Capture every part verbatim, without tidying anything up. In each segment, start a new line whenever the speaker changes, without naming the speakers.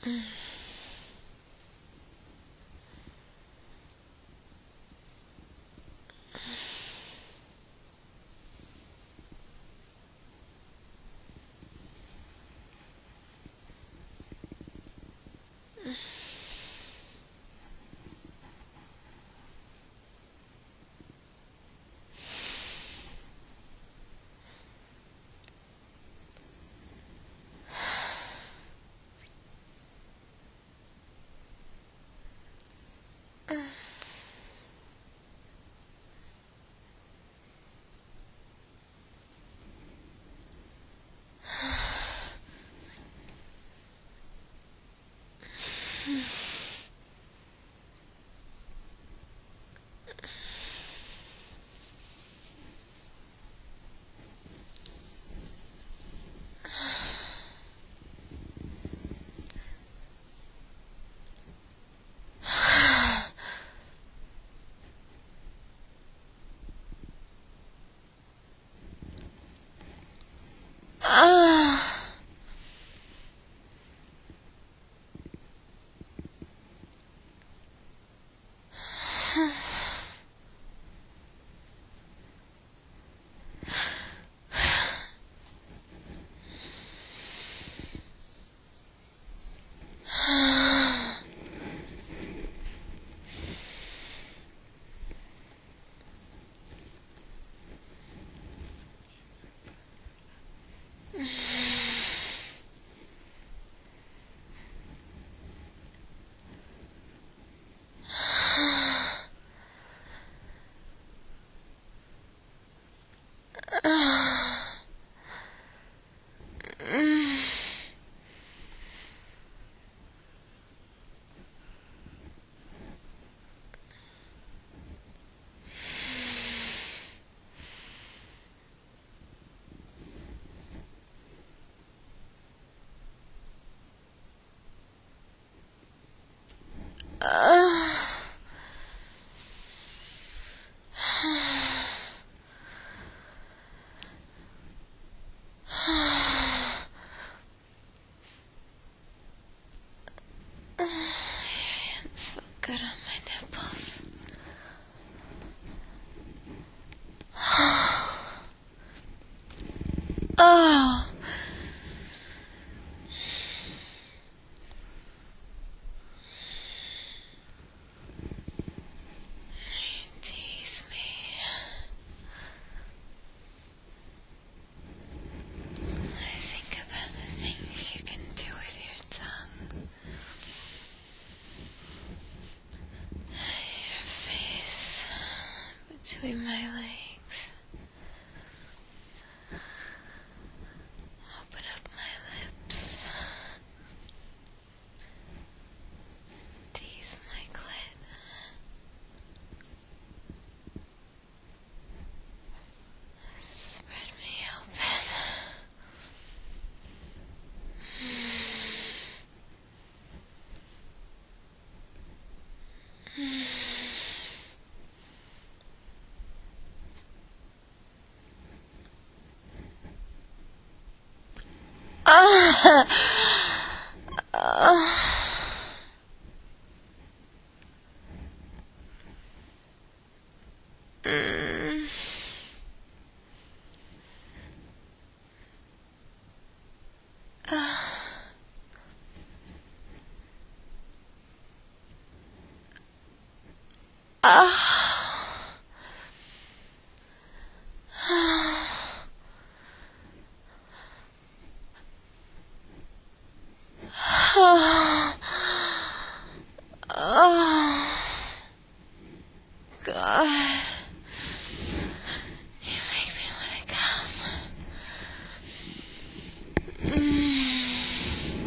It's so good on my nipples. Oh. Tease me. I think about the things you can do with your tongue. Your face between my legs. Open up my lips. Tease my clit. Spread me open. Ah. Ah. Mm. Ah. Ah. Oh, oh, God. You make me want to come. Mm.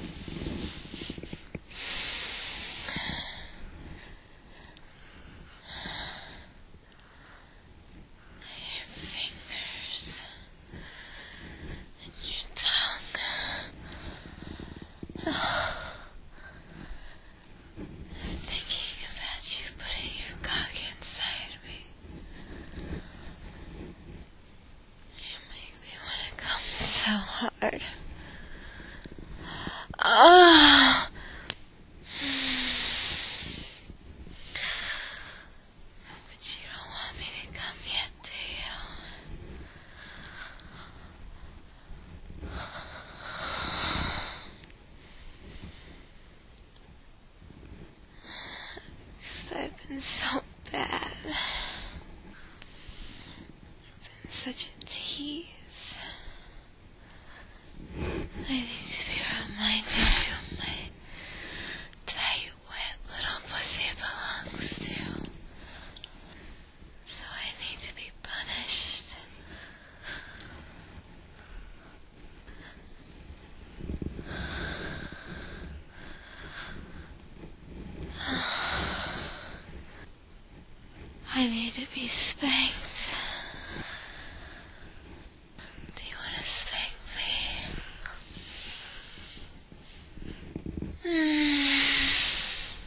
Your fingers and your tongue. Thinking about you putting your cock inside me. You make me want to come so hard. Ah. so bad. I've been such a tease. I need to be reminded who my tight, wet little pussy belongs to. So I need to be punished. I need to be spanked. Do you want to spank me? Mm.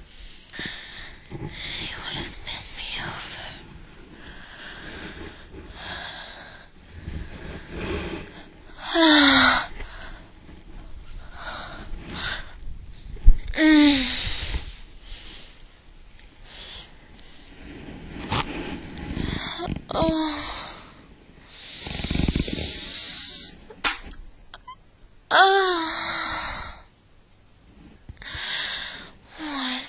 You want to bend me over? mm. Oh. Oh. One.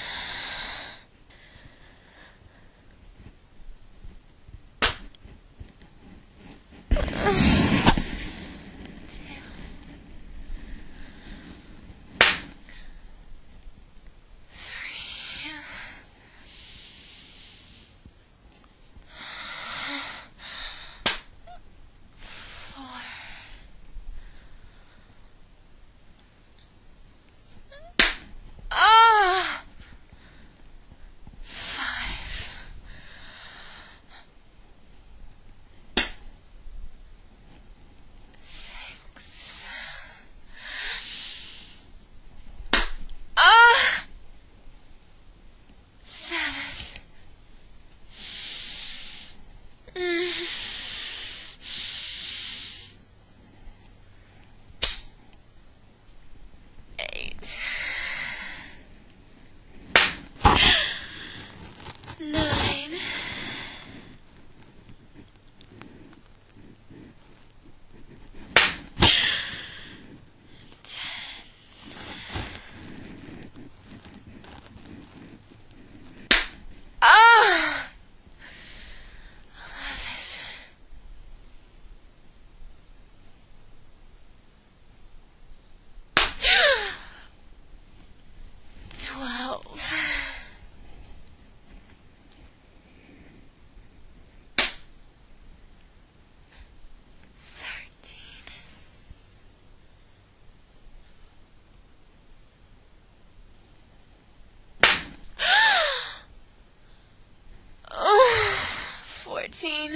Fourteen.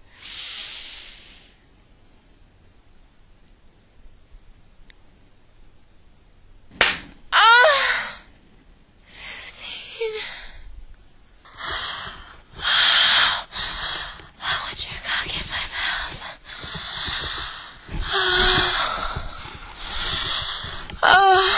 Ah! Fifteen. I want your cock in my mouth. Oh.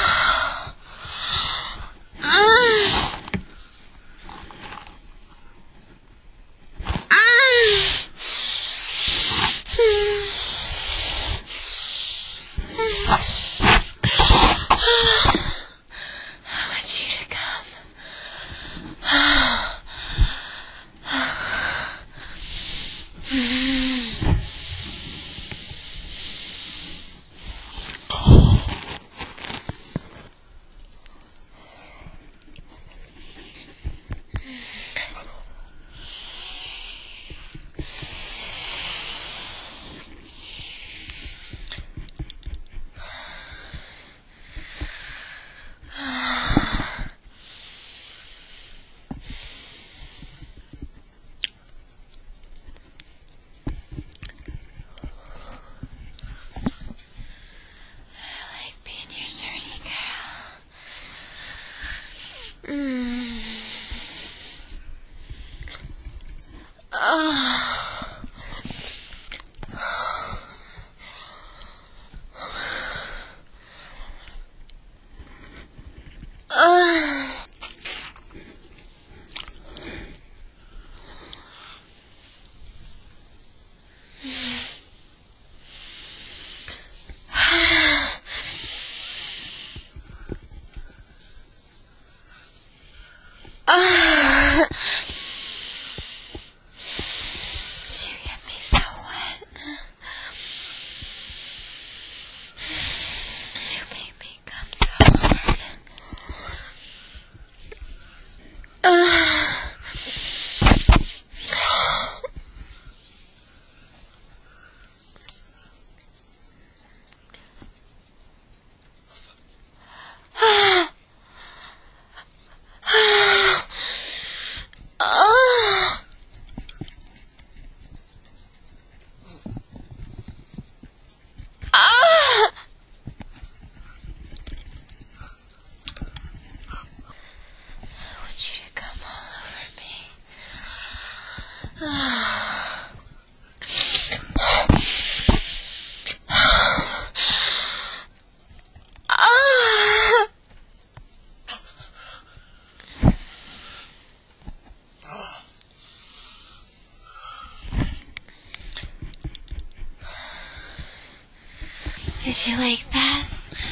Did you like that?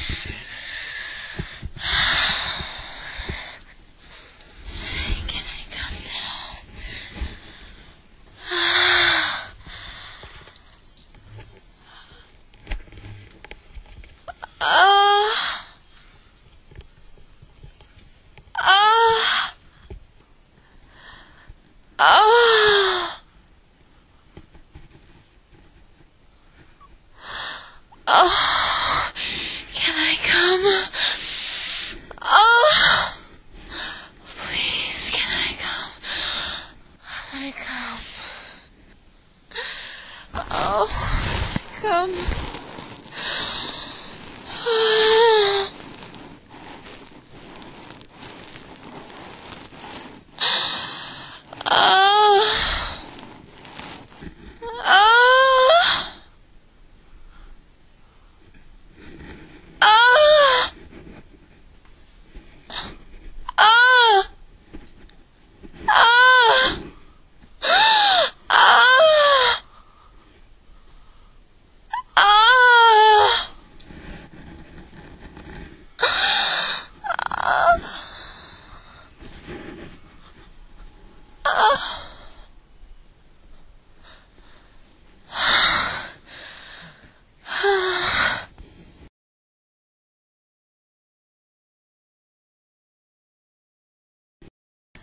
Can I come down? Oh. Oh. Oh. Oh. Can I come? Oh. Please, can I come? I wanna come. Oh, come.